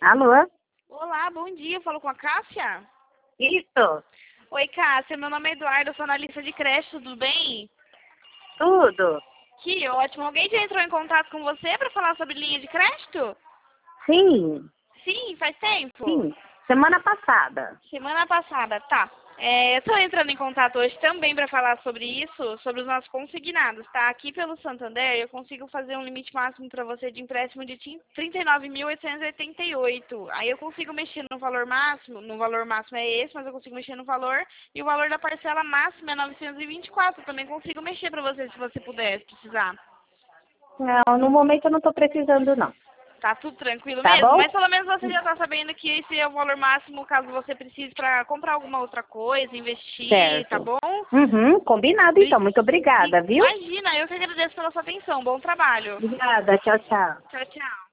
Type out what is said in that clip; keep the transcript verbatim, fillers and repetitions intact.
Alô? Olá, bom dia. Eu falo com a Cássia? Isso, Oi, Cássia. Meu nome é Eduardo, eu sou analista de creche, tudo bem? tudo. Que ótimo. Alguém já entrou em contato com você para falar sobre linha de crédito? Sim, Sim, faz tempo? sim. Semana passada. Semana passada, tá. É, eu estou entrando em contato hoje também para falar sobre isso, sobre os nossos consignados, tá? Aqui pelo Santander eu consigo fazer um limite máximo para você de empréstimo de trinta e nove mil oitocentos e oitenta e oito. Aí eu consigo mexer no valor máximo, no valor máximo é esse, mas eu consigo mexer no valor e o valor da parcela máxima é novecentos e vinte e quatro. Também consigo mexer para você se você puder, se precisar. Não, no momento eu não estou precisando, não. Tá tudo tranquilo Tá mesmo? bom? Mas pelo menos você já tá sabendo que esse é o valor máximo caso você precise para comprar alguma outra coisa, investir, tá Certo. bom? Uhum, combinado Bri- então. Muito obrigada, viu? Imagina, eu que agradeço pela sua atenção. Bom trabalho. Obrigada. Tchau, tchau. Tchau, tchau.